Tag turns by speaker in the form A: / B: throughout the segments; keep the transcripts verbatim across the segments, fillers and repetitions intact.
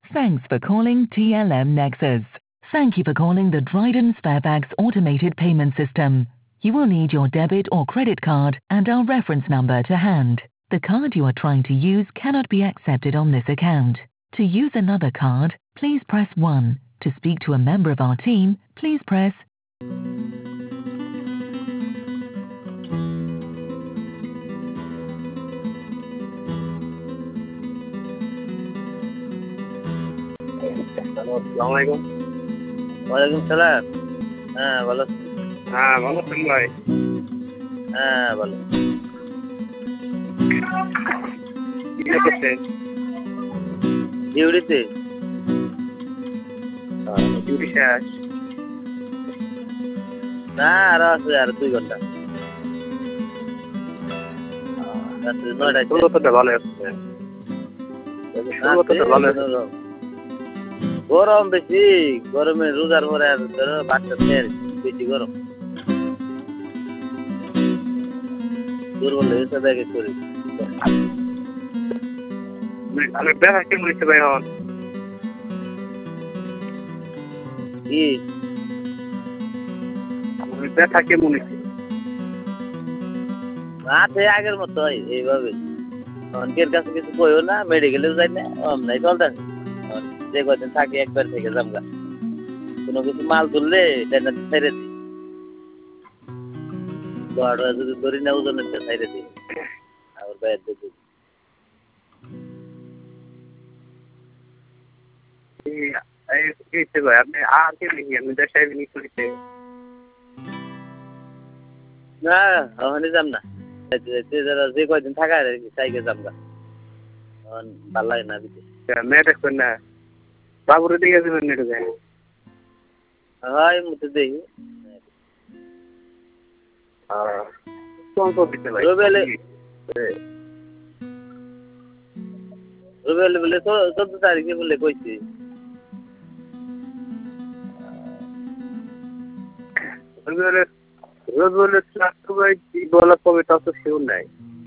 A: Thanks for calling T L M Nexus. Thank you for calling the Dryden Sparebags automated payment system. You will need your debit or credit card and our reference number to hand. The card you are trying to use cannot be accepted on this account. To use another card, please press one. To speak to a member of our team, please press
B: আসসালামাইকুম।
C: ওয়ালাইকুম সালাম। হ্যাঁ বলো।
B: হ্যাঁ ভালো আছেন ভাই?
C: হ্যাঁ বলো।
B: কি করছেন?
C: ডিউটিতে।
B: ডিউটি শেষ?
C: না আরো আছে আর দুই ঘন্টা। রাত্রে নয়টায়।
B: শুরুটা ভালো হচ্ছে। শুরুটা ভালো হচ্ছে।
C: গরম বেশি, গরমে রোজার পরে আর ধরো বাচ্চা খেয়ে বেশি গরম। দুর্বল হয়ে সবাইকে করি।
B: আমি ব্যথা কেমন হচ্ছে ভাই এখন?
C: কি?
B: আমি ব্যথা কেমন হচ্ছে?
C: আছে আগের মতো এইভাবে। অনেকের কাছে কিছু কইও না, মেডিকেলেও যাই না, অমনাই চলতেছে। যে কদিন থাকি একবার থেকে জামগা। কোনো কিছু মাল তুললে সেটা ছেড়ে দিই। দোয়াটা যদি ধরি না ওজনের ছেড়ে দিই। আবার বাইরে দিই।
B: আপনি আগে লিখি আমি দেশাই বিনি করিতে
C: না ওখানে যাম না। যে কয়দিন থাকা আর কি সাইকে যাম গা। ভাল লাগে না দিতে।
B: মেয়ে দেখবেন না বাবুরে দিকে যাবেন না ঢুকে?
C: হয় মুতে দেখি। রুবেলে রুবেলে বলে চোদ্দ তারিখে বলে কইছি।
B: রোজ বলে বলা কবিতা তো সেও নাই।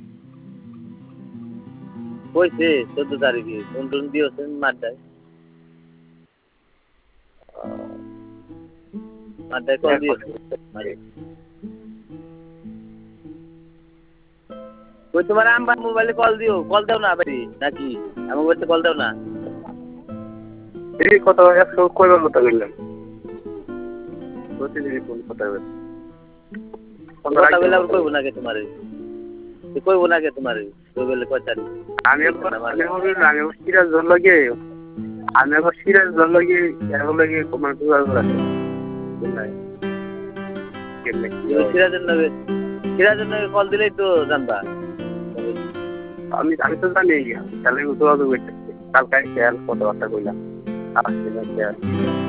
C: কইছে চোদ্দ তারিখে কোন টুন দিয়েছেন মাঠটায়। মাঠটায় কল দিয়েছে। ওই তোমার আমার মোবাইলে কল দিও, কল দাও না ভাই নাকি আমার বলতে কল দাও না।
B: এই কথা একশো কয়বার কথা বললাম? প্রতিদিনই কোন কথা বল?
C: কথা বলে আর কইব না কে তোমারে? কইব না কে তোমারে? রবিলে কয় তারিখ?
B: আমি আমি আমি সিরাজ ধর লাগে আমি আবার সিরাজ ধর লাগে এখন লাগে তোমার দুয়ার আছে নাই কেমনে
C: সিরাজের নবে সিরাজের নবে কল দিলেই তো জানবা।
B: আমি আমি তো জানি তাহলে যোগাযোগ করতেছি কালকে খেয়াল কথাবার্তা কইলাম আসলে খেয়াল